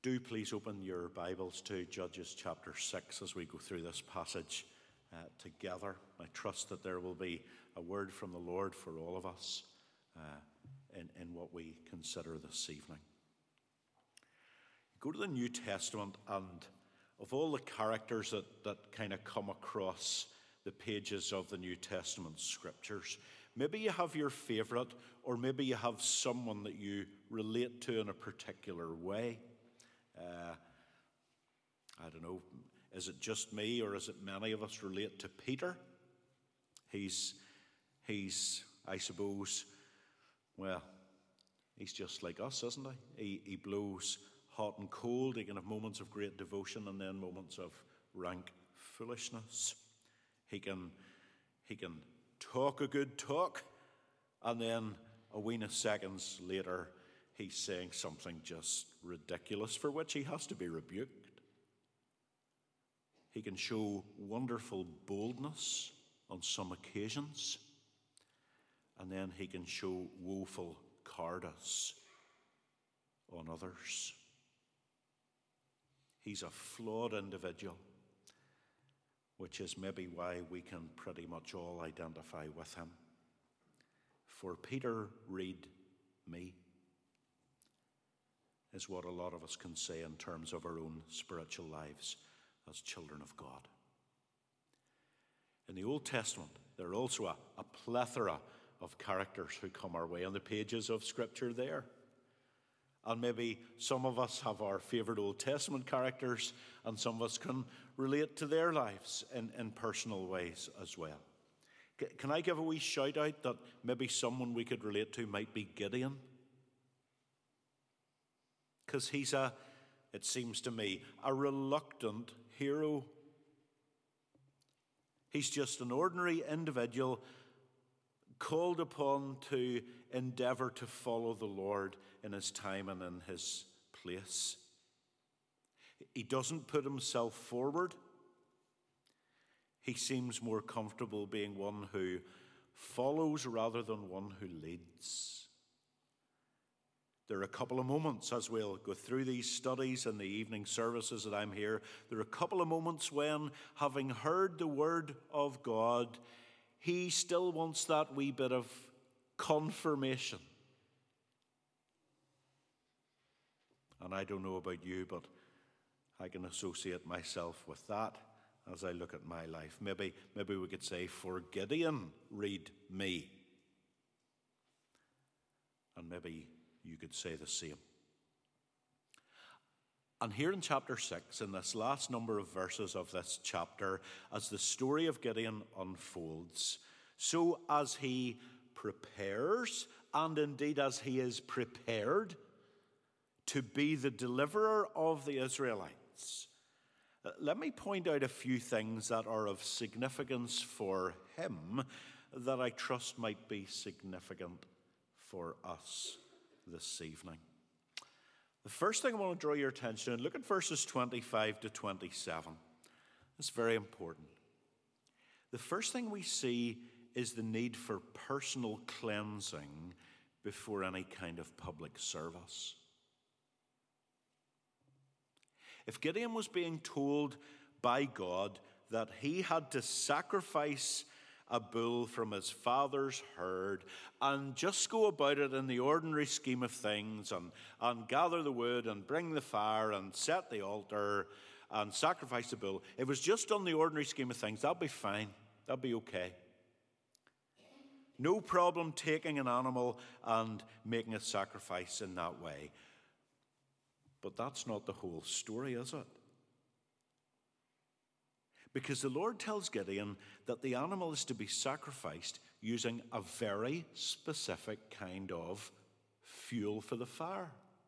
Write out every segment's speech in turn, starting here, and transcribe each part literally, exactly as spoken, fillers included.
Do please open your Bibles to Judges chapter six as we go through this passage uh, together. I trust that there will be a word from the Lord for all of us uh, in, in what we consider this evening. Go to the New Testament, and of all the characters that, that kind of come across the pages of the New Testament scriptures, maybe you have your favourite, or maybe you have someone that you relate to in a particular way. Uh, I don't know, is it just me or is it many of us relate to Peter? He's, he's, I suppose, well, he's just like us, isn't he? He, he blows hot and cold. He can have moments of great devotion and then moments of rank foolishness. He can, he can talk a good talk, and then a weena seconds later, he's saying something just ridiculous for which he has to be rebuked. He can show wonderful boldness on some occasions, and then he can show woeful cowardice on others. He's a flawed individual, which is maybe why we can pretty much all identify with him. For Peter, read me, is what a lot of us can say in terms of our own spiritual lives as children of God. In the Old Testament, there are also a, a plethora of characters who come our way on the pages of Scripture there. And maybe some of us have our favourite Old Testament characters, and some of us can relate to their lives in, in personal ways as well. C- can I give a wee shout out that maybe someone we could relate to might be Gideon? Because he's a, it seems to me, a reluctant hero. He's just an ordinary individual called upon to endeavour to follow the Lord in his time and in his place. He doesn't put himself forward. He seems more comfortable being one who follows rather than one who leads. There are a couple of moments as we'll go through these studies in the evening services that I'm here. There are a couple of moments when, having heard the word of God, he still wants that wee bit of confirmation. And I don't know about you, but I can associate myself with that as I look at my life. Maybe, maybe we could say, for Gideon, read me. And maybe you could say the same. And here in chapter six, in this last number of verses of this chapter, as the story of Gideon unfolds, so as he prepares, and indeed as he is prepared to be the deliverer of the Israelites, let me point out a few things that are of significance for him that I trust might be significant for us this evening. The first thing I want to draw your attention to, look at verses twenty-five to twenty-seven. It's very important. The first thing we see is the need for personal cleansing before any kind of public service. If Gideon was being told by God that he had to sacrifice a bull from his father's herd and just go about it in the ordinary scheme of things and, and gather the wood and bring the fire and set the altar and sacrifice the bull, if it was just on the ordinary scheme of things, that'd be fine. That'd be okay. No problem taking an animal and making a sacrifice in that way. But that's not the whole story, is it? Because the Lord tells Gideon that the animal is to be sacrificed using a very specific kind of fuel for the fire.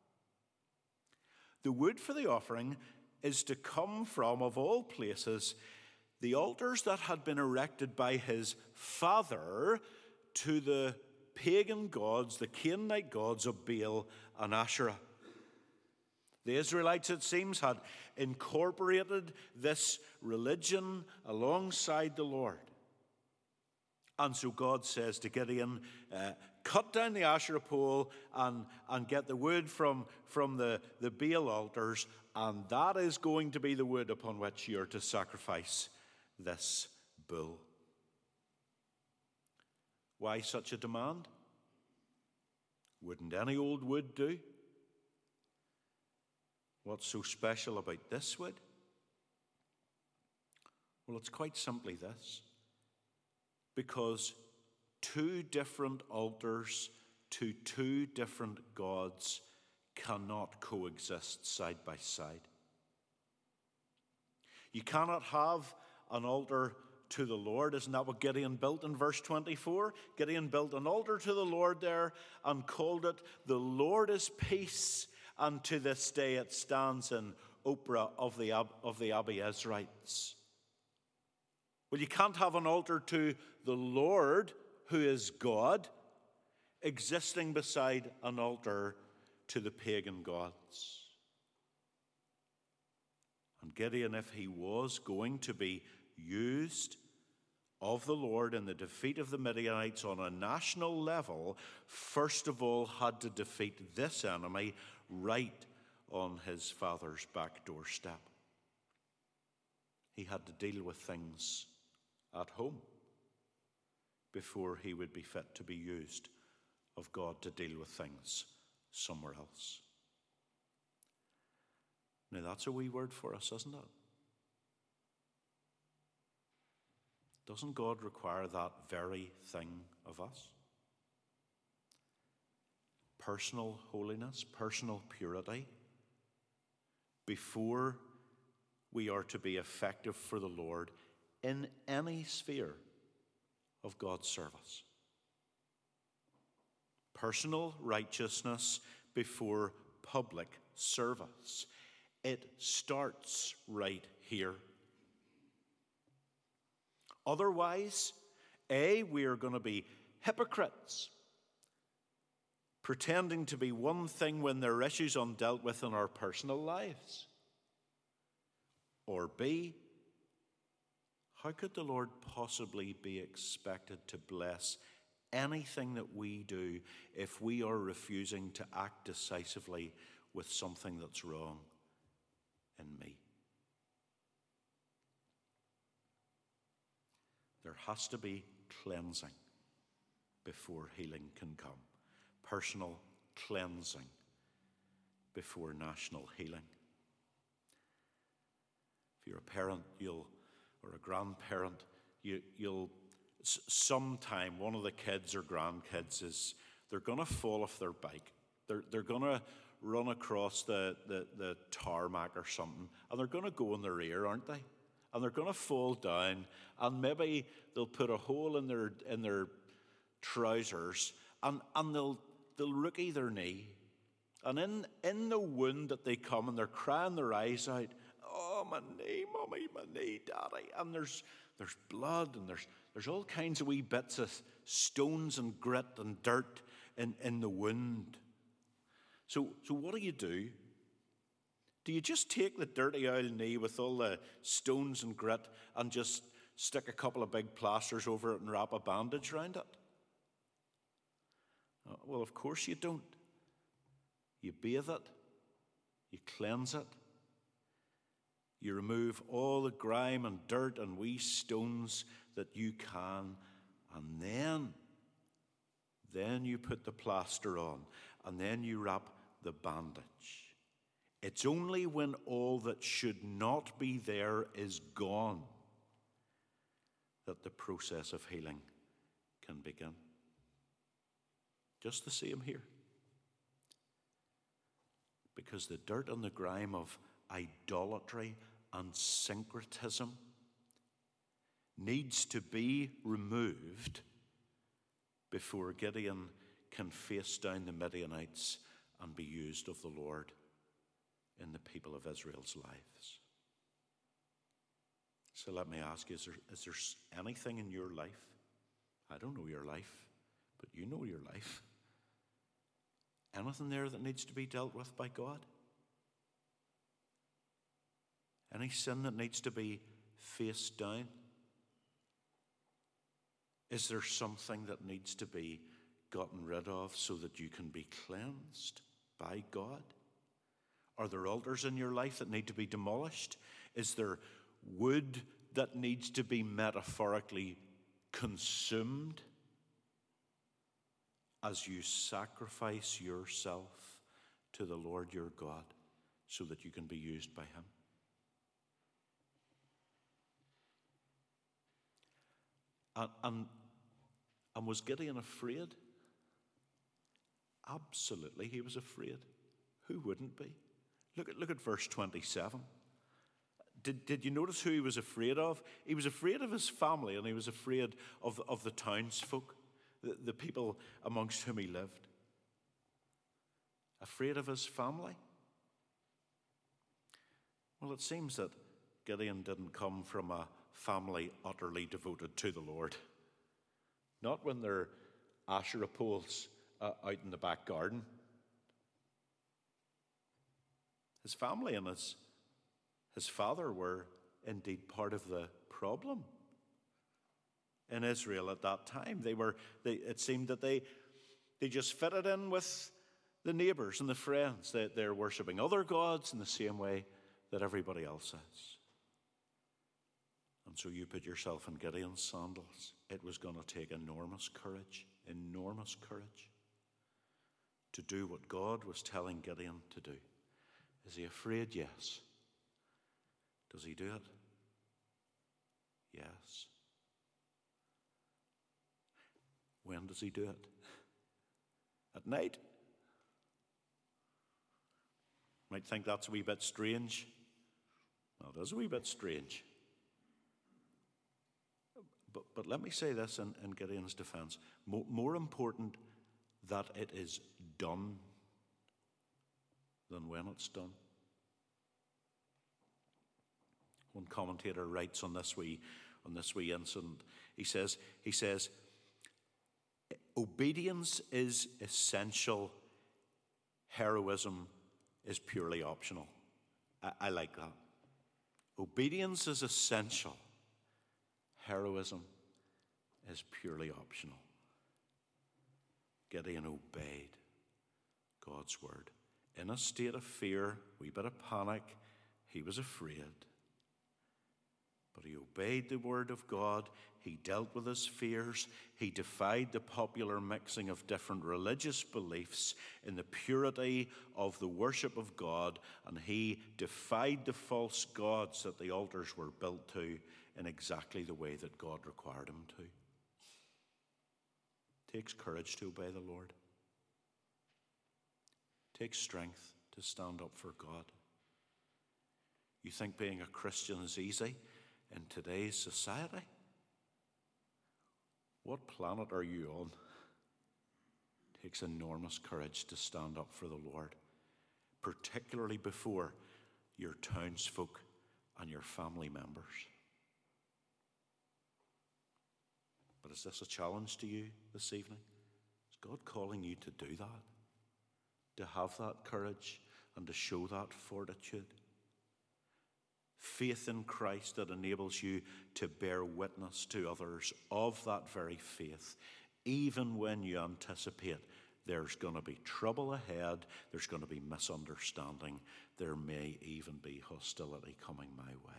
The wood for the offering is to come from, of all places, the altars that had been erected by his father to the pagan gods, the Canaanite gods of Baal and Asherah. The Israelites, it seems, had incorporated this religion alongside the Lord. And so God says to Gideon, uh, cut down the Asherah pole and, and get the wood from, from the, the Baal altars, and that is going to be the wood upon which you're to sacrifice this bull. Why such a demand? Wouldn't any old wood do? What's so special about this wood? Well, it's quite simply this. Because two different altars to two different gods cannot coexist side by side. You cannot have an altar to the Lord. Isn't that what Gideon built in verse twenty-four? Gideon built an altar to the Lord there and called it "The Lord is Peace," and to this day it stands in Ophrah of the, of the Abiezrites. Well, you can't have an altar to the Lord, who is God, existing beside an altar to the pagan gods. And Gideon, if he was going to be used of the Lord in the defeat of the Midianites on a national level, first of all had to defeat this enemy right on his father's back doorstep. He had to deal with things at home before he would be fit to be used of God to deal with things somewhere else. Now that's a wee word for us, isn't it? Doesn't God require that very thing of us? Personal holiness, personal purity, before we are to be effective for the Lord in any sphere of God's service. Personal righteousness before public service. It starts right here. Otherwise, A, we are going to be hypocrites, pretending to be one thing when there are issues undealt with in our personal lives. Or B, how could the Lord possibly be expected to bless anything that we do if we are refusing to act decisively with something that's wrong in me? There has to be cleansing before healing can come. Personal cleansing before national healing. If you're a parent, you'll or a grandparent, you, you'll sometime one of the kids or grandkids is they're going to fall off their bike. They're they're going to run across the, the the tarmac or something, and they're going to go in their ear, aren't they? And they're going to fall down, and maybe they'll put a hole in their in their trousers, and and they'll they'll rookie their knee, and in in the wound that they come, and they're crying their eyes out. Oh, my knee, Mummy, my knee, Daddy. And there's there's blood, and there's there's all kinds of wee bits of stones and grit and dirt in, in the wound. So, so what do you do? Do you just take the dirty old knee with all the stones and grit and just stick a couple of big plasters over it and wrap a bandage around it? Uh, well, of course you don't. You bathe it. You cleanse it. You remove all the grime and dirt and wee stones that you can, and then, then you put the plaster on, and then you wrap the bandage. It's only when all that should not be there is gone that the process of healing can begin. Just the same here. Because the dirt and the grime of idolatry and syncretism needs to be removed before Gideon can face down the Midianites and be used of the Lord in the people of Israel's lives. So let me ask you, is there, is there anything in your life? I don't know your life, but you know your life. Anything there that needs to be dealt with by God? Any sin that needs to be faced down? Is there something that needs to be gotten rid of so that you can be cleansed by God? Are there altars in your life that need to be demolished? Is there wood that needs to be metaphorically consumed as you sacrifice yourself to the Lord your God so that you can be used by him? And, and, and was Gideon afraid? Absolutely, he was afraid. Who wouldn't be? Look at, look at verse twenty-seven. Did, did you notice who he was afraid of? He was afraid of his family, and he was afraid of, of the townsfolk, the, the people amongst whom he lived. Afraid of his family? Well, it seems that Gideon didn't come from a family utterly devoted to the Lord. Not when they're Asherah poles uh, out in the back garden. His family and his, his father were indeed part of the problem in Israel at that time. They were. They, it seemed that they they just fitted in with the neighbors and the friends. They, they're worshipping other gods in the same way that everybody else is. And so you put yourself in Gideon's sandals. It was going to take enormous courage, enormous courage to do what God was telling Gideon to do. Is he afraid? Yes. Does he do it? Yes. When does he do it? At night? Might think that's a wee bit strange. Well, it is a wee bit strange. But, but let me say this in, in Gideon's defense. More, more important that it is done than when it's done. One commentator writes on this wee, on this wee incident. He says, he says, obedience is essential. Heroism is purely optional. I, I like that. Obedience is essential. Heroism is purely optional. Gideon obeyed God's word. In a state of fear, wee bit of panic, he was afraid. But he obeyed the word of God. He dealt with his fears. He defied the popular mixing of different religious beliefs in the purity of the worship of God. And he defied the false gods that the altars were built to in exactly the way that God required him to. It takes courage to obey the Lord. It takes strength to stand up for God. You think being a Christian is easy in today's society? What planet are you on? It takes enormous courage to stand up for the Lord, particularly before your townsfolk and your family members. But is this a challenge to you this evening? Is God calling you to do that? To have that courage and to show that fortitude? Faith in Christ that enables you to bear witness to others of that very faith, even when you anticipate there's going to be trouble ahead, there's going to be misunderstanding, there may even be hostility coming my way.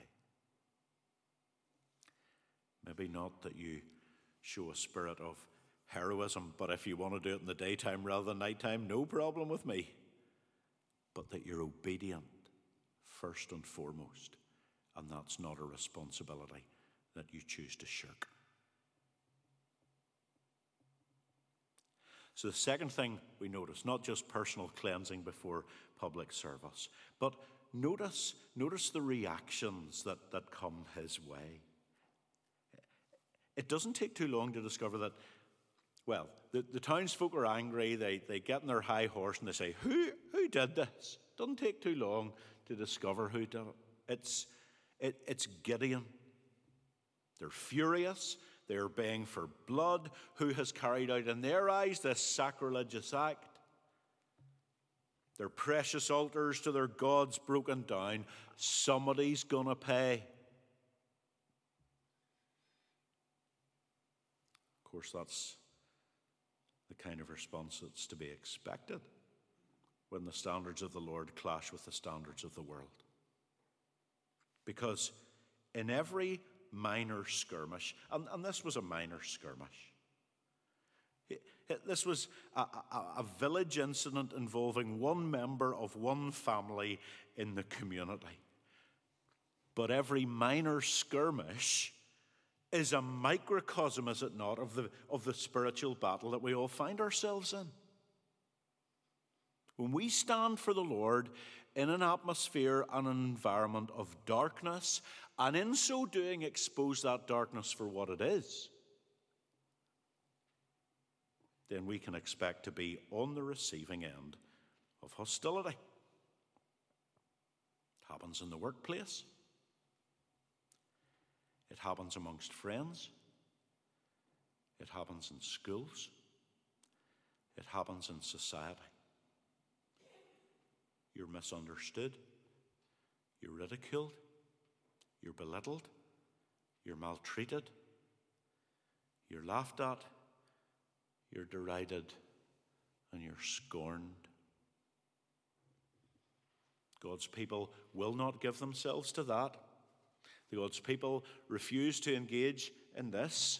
Maybe not that you show a spirit of heroism, but if you want to do it in the daytime rather than nighttime, no problem with me. But that you're obedient first and foremost, and that's not a responsibility that you choose to shirk. So the second thing we notice, not just personal cleansing before public service, but notice, notice the reactions that, that come his way. It doesn't take too long to discover that, well, the, the townsfolk are angry, they, they get on their high horse and they say, who, who did this? It doesn't take too long to discover who did it. It's, it, it's Gideon. They're furious. They're baying for blood. Who has carried out in their eyes this sacrilegious act? Their precious altars to their gods broken down. Somebody's going to pay. Of course, that's the kind of response that's to be expected when the standards of the Lord clash with the standards of the world. Because in every minor skirmish, and, and this was a minor skirmish, it, it, this was a, a, a village incident involving one member of one family in the community. But every minor skirmish is a microcosm, is it not, of the, of the spiritual battle that we all find ourselves in. When we stand for the Lord in an atmosphere and an environment of darkness, and in so doing expose that darkness for what it is, then we can expect to be on the receiving end of hostility. It happens in the workplace. It happens amongst friends. It happens in schools. It happens in society. You're misunderstood. You're ridiculed. You're belittled. You're maltreated. You're laughed at. You're derided. And you're scorned. God's people will not give themselves to that. God's people refuse to engage in this.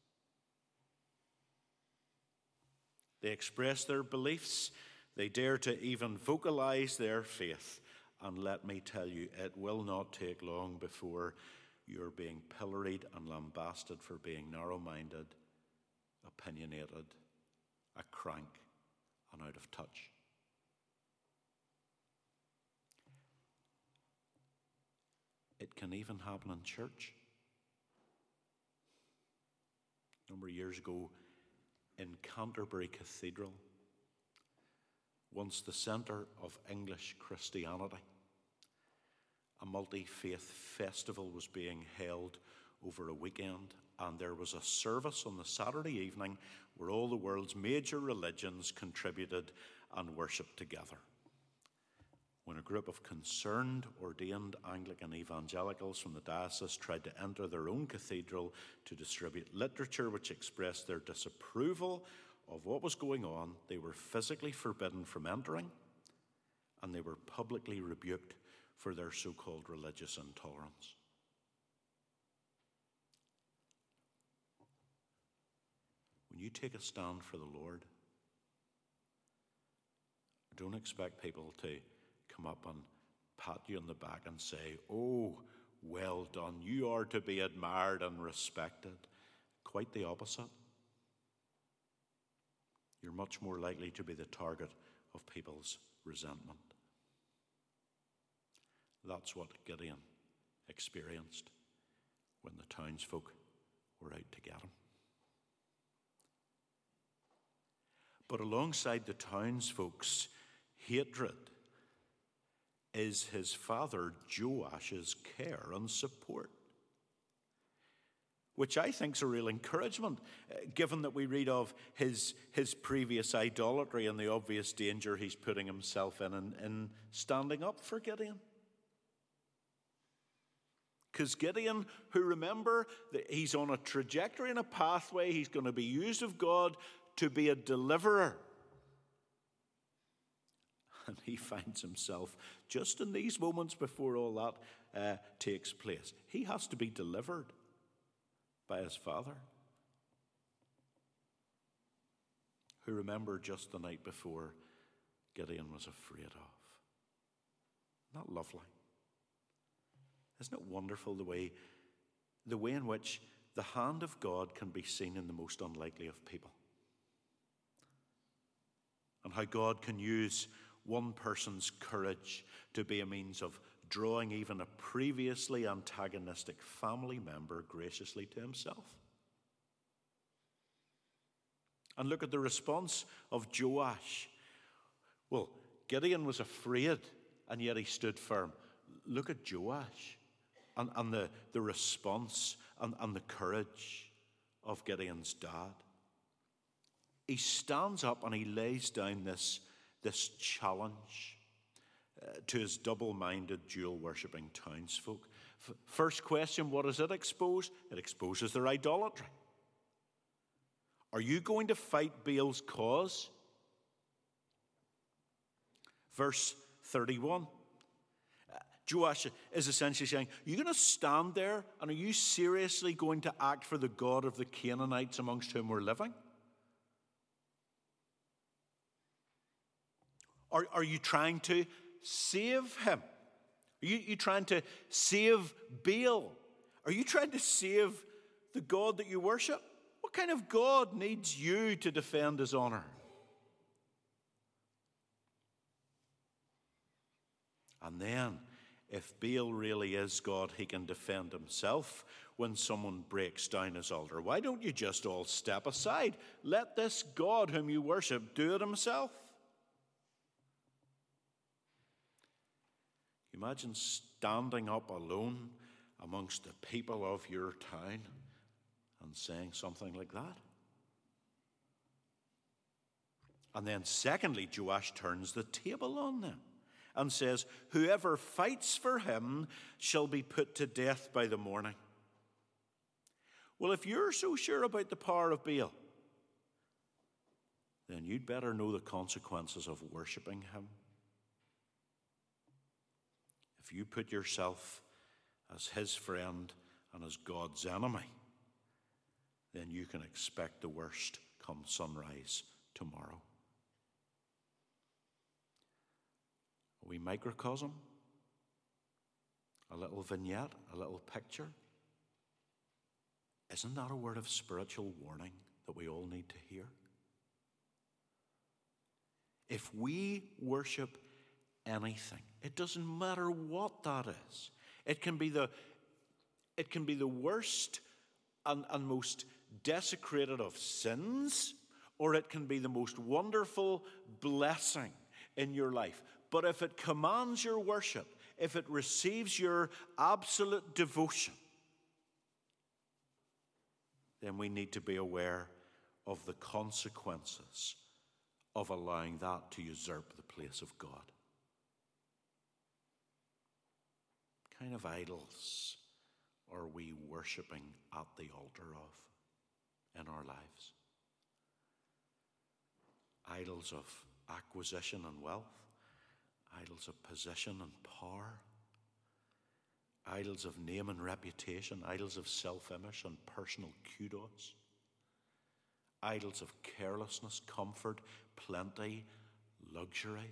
They express their beliefs. They dare to even vocalize their faith. And let me tell you, it will not take long before you're being pilloried and lambasted for being narrow-minded, opinionated, a crank, and out of touch. It can even happen in church. A number of years ago in Canterbury Cathedral, once the centre of English Christianity, a multi-faith festival was being held over a weekend, and there was a service on the Saturday evening where all the world's major religions contributed and worshipped together. When a group of concerned, ordained Anglican evangelicals from the diocese tried to enter their own cathedral to distribute literature which expressed their disapproval of what was going on, they were physically forbidden from entering, and they were publicly rebuked for their so-called religious intolerance. When you take a stand for the Lord, don't expect people to come up and pat you on the back and say, "Oh, well done, you are to be admired and respected." Quite the opposite. You're much more likely to be the target of people's resentment. That's what Gideon experienced when the townsfolk were out to get him. But alongside the townsfolk's hatred is his father Joash's care and support, which I think is a real encouragement, given that we read of his, his previous idolatry and the obvious danger he's putting himself in, in in standing up for Gideon. Because Gideon, who, remember, that he's on a trajectory and a pathway, he's going to be used of God to be a deliverer. And he finds himself, just in these moments before all that uh, takes place, he has to be delivered by his father, who, remember, just the night before, Gideon was afraid of. Isn't that lovely? Isn't it wonderful the way, the way in which the hand of God can be seen in the most unlikely of people? And how God can use one person's courage to be a means of drawing even a previously antagonistic family member graciously to himself. And look at the response of Joash. Well, Gideon was afraid, and yet he stood firm. Look at Joash and, and the, the response and, and the courage of Gideon's dad. He stands up and he lays down this, this challenge uh, to his double-minded, dual-worshipping townsfolk. F- first question, what does it expose? It exposes their idolatry. Are you going to fight Baal's cause? Verse thirty-one. Joash is essentially saying, are you going to stand there and are you seriously going to act for the God of the Canaanites amongst whom we're living? Are, are you trying to save him? Are you, you trying to save Baal? Are you trying to save the God that you worship? What kind of God needs you to defend his honor? And then, if Baal really is God, he can defend himself when someone breaks down his altar. Why don't you just all step aside? Let this God whom you worship do it himself. Imagine standing up alone amongst the people of your town and saying something like that. And then secondly, Joash turns the table on them and says, whoever fights for him shall be put to death by the morning. Well, if you're so sure about the power of Baal, then you'd better know the consequences of worshipping him. If you put yourself as his friend and as God's enemy, then you can expect the worst come sunrise tomorrow. A wee microcosm, a little vignette, a little picture. Isn't that a word of spiritual warning that we all need to hear? If we worship anything, it doesn't matter what that is. It can be the, it can be the worst and, and most desecrated of sins, or it can be the most wonderful blessing in your life. But if it commands your worship, if it receives your absolute devotion, then we need to be aware of the consequences of allowing that to usurp the place of God. What kind of idols are we worshipping at the altar of in our lives? Idols of acquisition and wealth, idols of position and power, idols of name and reputation, idols of self-image and personal kudos, idols of carelessness, comfort, plenty, luxury.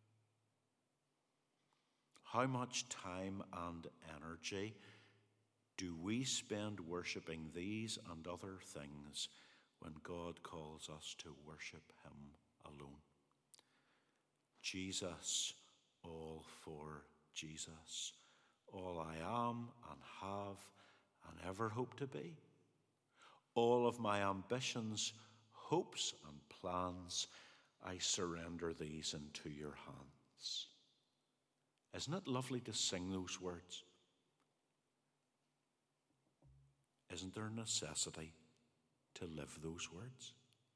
How much time and energy do we spend worshipping these and other things when God calls us to worship him alone? Jesus, all for Jesus, all I am and have and ever hope to be. All of my ambitions, hopes and plans, I surrender these into your hands. Isn't it lovely to sing those words? Isn't there a necessity to live those words?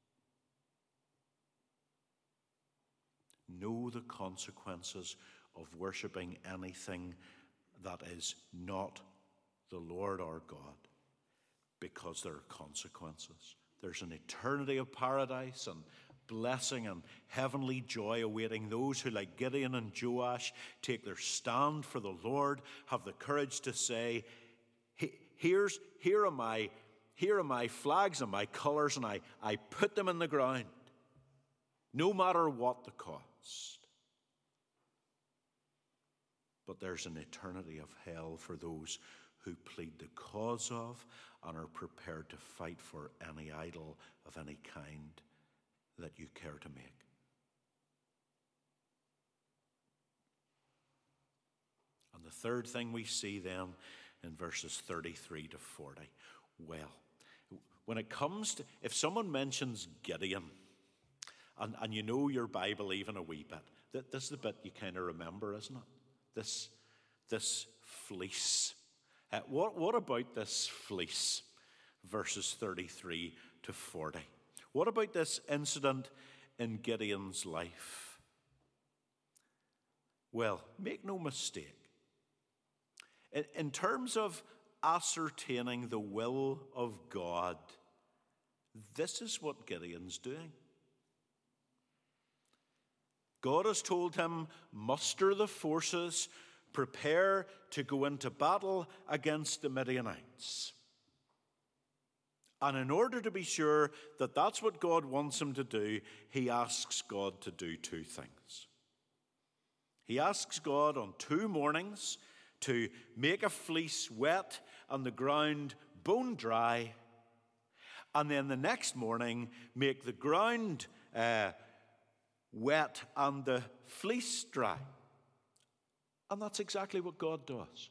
Know the consequences of worshipping anything that is not the Lord our God, because there are consequences. There's an eternity of paradise and blessing and heavenly joy awaiting those who, like Gideon and Joash, take their stand for the Lord, have the courage to say, Here's, here are my, here are my flags and my colors, and I, I put them in the ground, no matter what the cost. But there's an eternity of hell for those who plead the cause of and are prepared to fight for any idol of any kind that you care to make. And the third thing we see then in verses thirty-three to forty. Well, when it comes to, if someone mentions Gideon, and, and you know your Bible even a wee bit, that this is the bit you kind of remember, isn't it? This, this fleece. Uh, what, what about this fleece? Verses thirty-three to forty. What about this incident in Gideon's life? Well, make no mistake. In, in terms of ascertaining the will of God This is what Gideon's doing. God has told him, muster the forces, prepare to go into battle against the Midianites. And in order to be sure that that's what God wants him to do, he asks God to do two things. He asks God on two mornings to make a fleece wet and the ground bone dry, and then the next morning make the ground uh, wet and the fleece dry. And that's exactly what God does.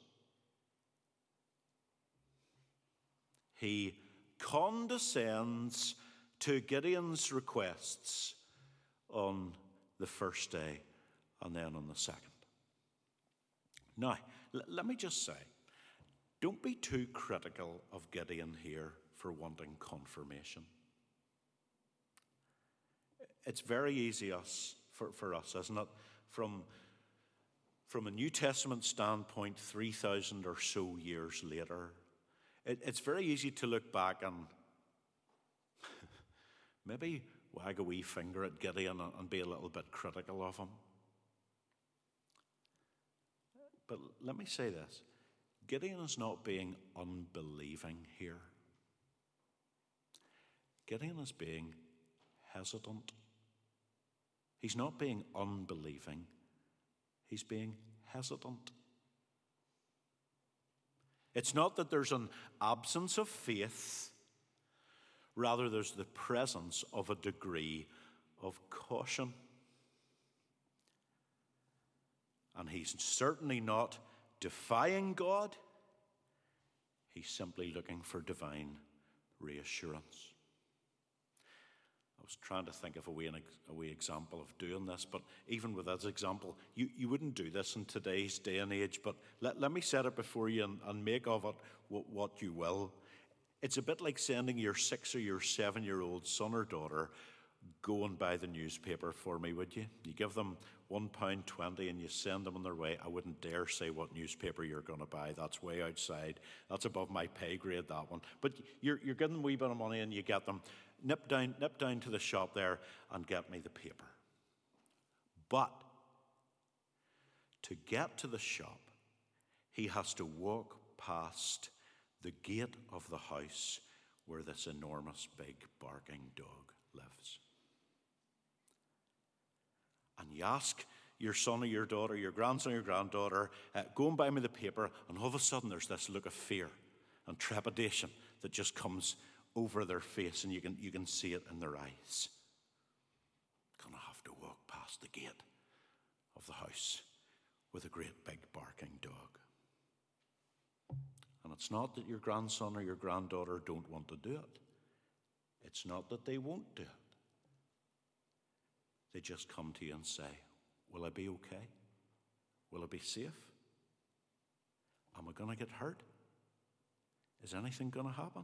He condescends to Gideon's requests on the first day and then on the second. Now, l- let me just say, don't be too critical of Gideon here for wanting confirmation. It's very easy us for, for us, isn't it? From, from a New Testament standpoint, three thousand or so years later, it, it's very easy to look back and maybe wag a wee finger at Gideon and, and be a little bit critical of him. But let me say this. Gideon is not being unbelieving here. Gideon is being hesitant. He's not being unbelieving. He's being hesitant. It's not that there's an absence of faith. Rather, there's the presence of a degree of caution. And he's certainly not defying God. He's simply looking for divine reassurance. I was trying to think of a wee, a wee example of doing this, but even with that example, you, you wouldn't do this in today's day and age, but let, let me set it before you and, and make of it what, what you will. It's a bit like sending your six or your seven-year-old son or daughter, go and buy the newspaper for me, would you? You give them one pound twenty and you send them on their way. I wouldn't dare say what newspaper you're going to buy. That's way outside. That's above my pay grade, that one. But you're, you're giving them a wee bit of money and you get them. Nip down, nip down to the shop there and get me the paper. But to get to the shop, he has to walk past the gate of the house where this enormous, big, barking dog lives. And you ask your son or your daughter, your grandson or your granddaughter, uh, go and buy me the paper, and all of a sudden there's this look of fear and trepidation that just comes over their face, and you can, you can see it in their eyes. Gonna have to walk past the gate of the house with a great big barking dog. And it's not that your grandson or your granddaughter don't want to do it. It's not that they won't do it. They just come to you and say, will I be okay? Will I be safe? Am I going to get hurt? Is anything going to happen?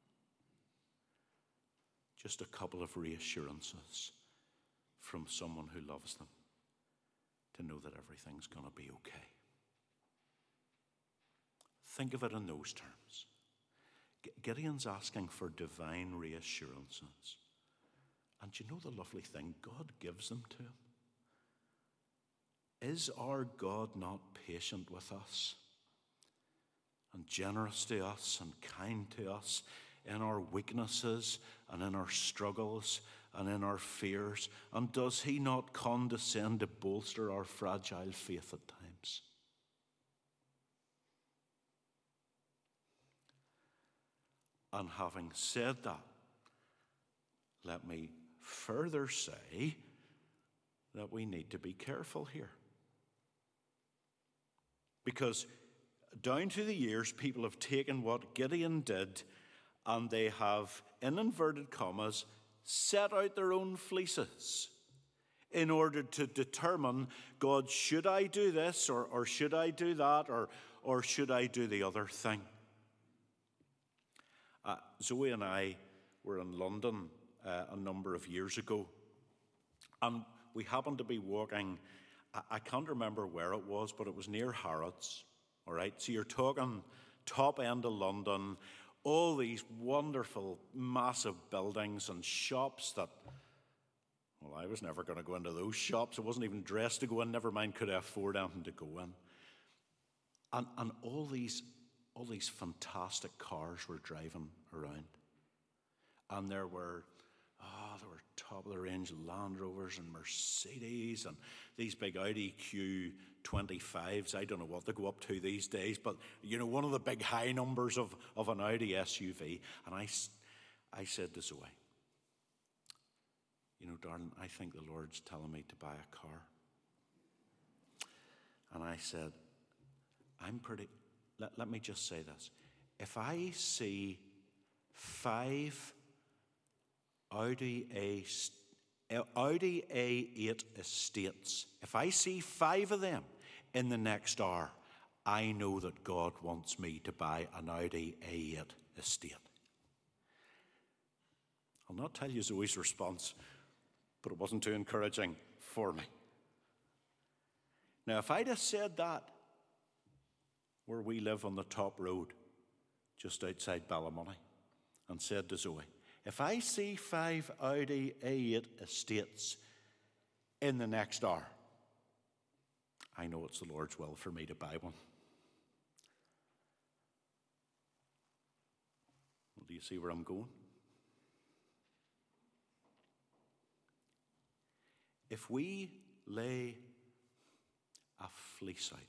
Just a couple of reassurances from someone who loves them to know that everything's going to be okay. Think of it in those terms. Gideon's asking for divine reassurances. And you know the lovely thing? God gives them to him. Is our God not patient with us and generous to us and kind to us in our weaknesses and in our struggles and in our fears? And does he not condescend to bolster our fragile faith at times? And having said that, let me further say that we need to be careful here. Because down through the years, people have taken what Gideon did and they have, in inverted commas, set out their own fleeces in order to determine, God, should I do this or, or should I do that or, or should I do the other thing? Uh, Zoe and I were in London uh, a number of years ago, and we happened to be walking, I, I can't remember where it was, but it was near Harrods, all right? So you're talking top end of London, all these wonderful, massive buildings and shops that, well, I was never going to go into those shops. I wasn't even dressed to go in, never mind could I afford anything to go in. And, and all these all these fantastic cars were driving around. And there were, oh, there were top-of-the-range Land Rovers and Mercedes and these big Audi Q twenty-fives. I don't know what they go up to these days, but, you know, one of the big high numbers of, of an Audi S U V. And I, I said to Zoe, you know, darling, I think the Lord's telling me to buy a car. And I said, I'm pretty, let, let me just say this. If I see five Audi A, Audi A eight estates, if I see five of them in the next hour, I know that God wants me to buy an Audi A eight estate. I'll not tell you Zoe's response, but it wasn't too encouraging for me. Now, if I'd have said that where we live on the top road, just outside Ballymoney, and said to Zoe, if I see five Audi A eight estates in the next hour, I know it's the Lord's will for me to buy one. Well, do you see where I'm going? If we lay a fleece out,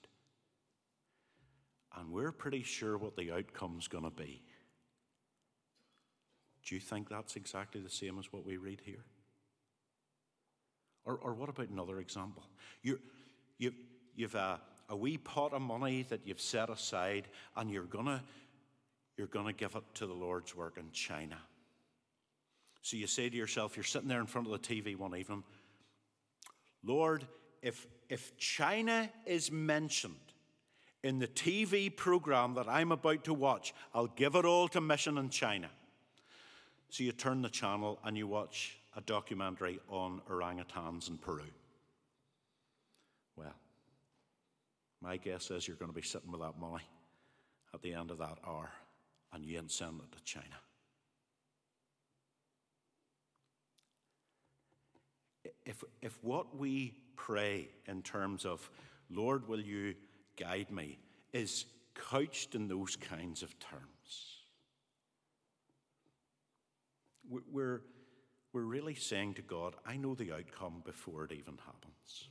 and we're pretty sure what the outcome's going to be, do you think that's exactly the same as what we read here? Or, or what about another example? You're, you've you've a, a wee pot of money that you've set aside, and you're gonna you're gonna give it to the Lord's work in China. So you say to yourself, you're sitting there in front of the T V one evening, Lord, if if China is mentioned in the T V program that I'm about to watch, I'll give it all to Mission in China. So you turn the channel and you watch a documentary on orangutans in Peru. Well, my guess is you're going to be sitting with that money at the end of that hour, and you ain't sending it to China. If, if what we pray in terms of, Lord, will you guide me, is couched in those kinds of terms, we're, we're really saying to God, I know the outcome before it even happens.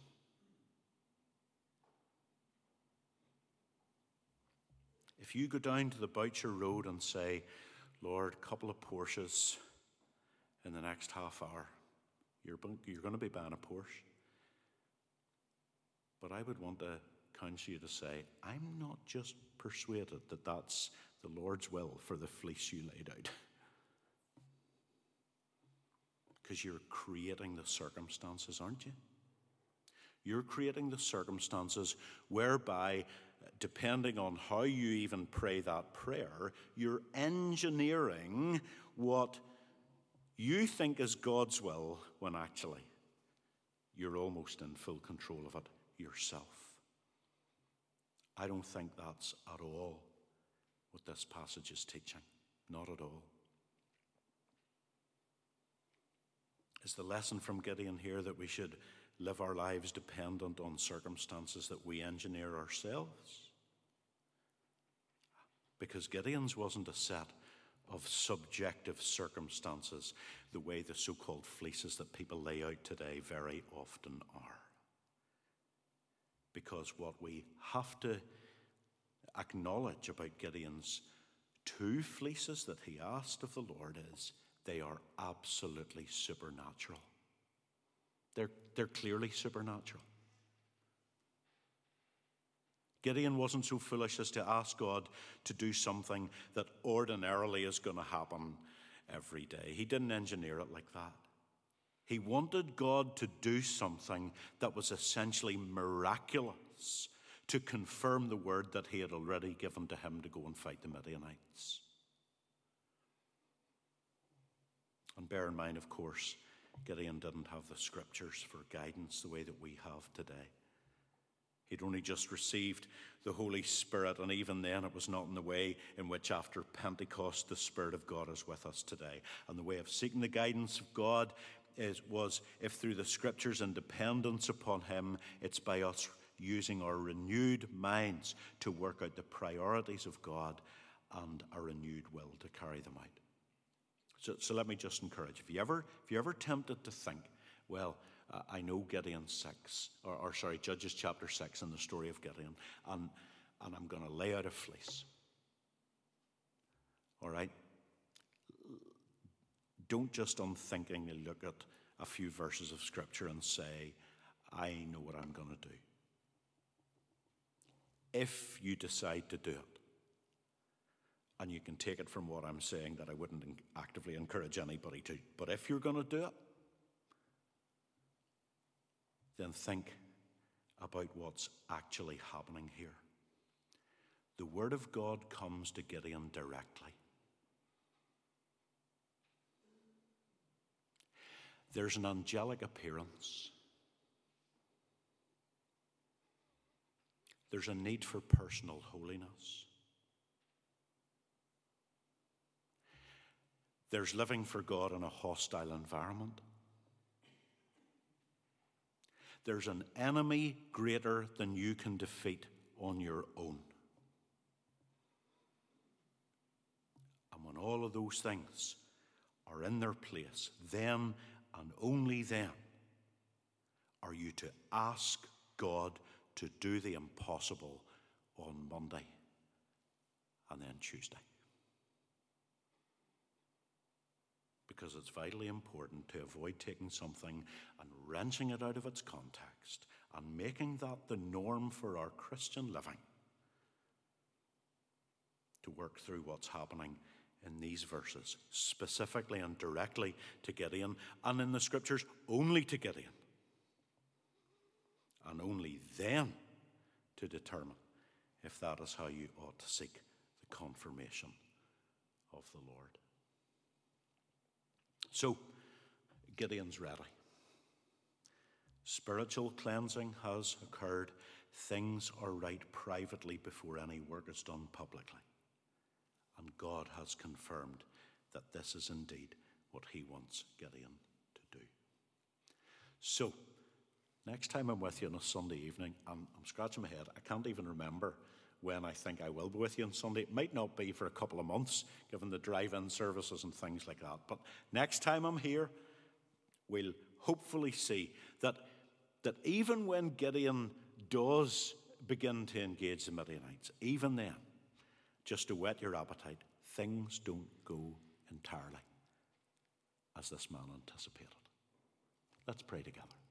If you go down to the Boucher Road and say, Lord, a couple of Porsches in the next half hour, you're, you're going to be buying a Porsche. But I would want to counsel you to say, I'm not just persuaded that that's the Lord's will for the fleece you laid out. Because you're creating the circumstances, aren't you? You're creating the circumstances whereby, depending on how you even pray that prayer, you're engineering what you think is God's will when actually you're almost in full control of it yourself. I don't think that's at all what this passage is teaching. Not at all. Is the lesson from Gideon here that we should live our lives dependent on circumstances that we engineer ourselves? Because Gideon's wasn't a set of subjective circumstances the way the so-called fleeces that people lay out today very often are. Because what we have to acknowledge about Gideon's two fleeces that he asked of the Lord is they are absolutely supernatural. They're, they're clearly supernatural. Gideon wasn't so foolish as to ask God to do something that ordinarily is going to happen every day. He didn't engineer it like that. He wanted God to do something that was essentially miraculous to confirm the word that he had already given to him to go and fight the Midianites. And bear in mind, of course, Gideon didn't have the scriptures for guidance the way that we have today. He He'd only just received the Holy Spirit, and even then it was not in the way in which after Pentecost the Spirit of God is with us today. And the way of seeking the guidance of God is, was if through the Scriptures and dependence upon him, it's by us using our renewed minds to work out the priorities of God and a renewed will to carry them out. So, so let me just encourage, if you ever, if you ever tempted to think, well, uh, I know Gideon six, or, or sorry, Judges chapter six and the story of Gideon, and, and I'm going to lay out a fleece. All right? Don't just unthinkingly look at a few verses of Scripture and say, I know what I'm going to do. If you decide to do it, and you can take it from what I'm saying that I wouldn't actively encourage anybody to, but if you're going to do it, then think about what's actually happening here. The Word of God comes to Gideon directly. There's an angelic appearance. There's a need for personal holiness. There's living for God in a hostile environment. There's an enemy greater than you can defeat on your own. And when all of those things are in their place, then and only then are you to ask God to do the impossible on Monday and then Tuesday. Because it's vitally important to avoid taking something and wrenching it out of its context and making that the norm for our Christian living, to work through what's happening in these verses, specifically and directly to Gideon, and in the Scriptures only to Gideon, and only then to determine if that is how you ought to seek the confirmation of the Lord. So, Gideon's ready. Spiritual cleansing has occurred. Things are right privately before any work is done publicly. And God has confirmed that this is indeed what he wants Gideon to do. So, next time I'm with you on a Sunday evening, I'm, I'm scratching my head. I can't even remember when I think I will be with you on Sunday. It might not be for a couple of months, given the drive-in services and things like that. But next time I'm here, we'll hopefully see that, that even when Gideon does begin to engage the Midianites, even then, just to whet your appetite, things don't go entirely as this man anticipated. Let's pray together.